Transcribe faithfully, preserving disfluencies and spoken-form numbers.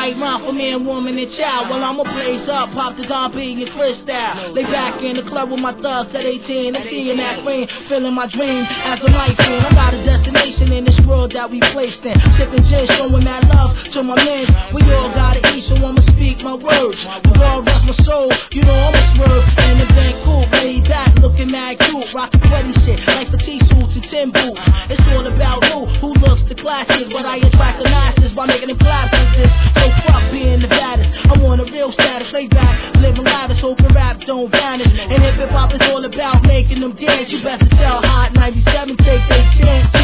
right rhyme for man, woman, and child. Well, I'ma blaze up, pop the Don B and twist out. Lay back in the club with my thugs at eighteen. I'm seeing that friend, feeling my dream as a life friend. I got a destination in this world that we placed in. Sipping gin, showing that love to my men. We all gotta eat, so I'ma speak my words. The God rest my soul, you know I'ma swerve. And it ain't cool, laid back, looking mad cute. Rockin' sweaty shit, like fatigue suits and tin boots. It's all about who, who looks the classic. But I attract the masses by making them clap like this. So fuck being the baddest, I'm on a real status. Lay back, living lavish, hoping rap don't vanish. And if hip hop is all about making them dance, you best to tell Hot ninety-seven, take their chance.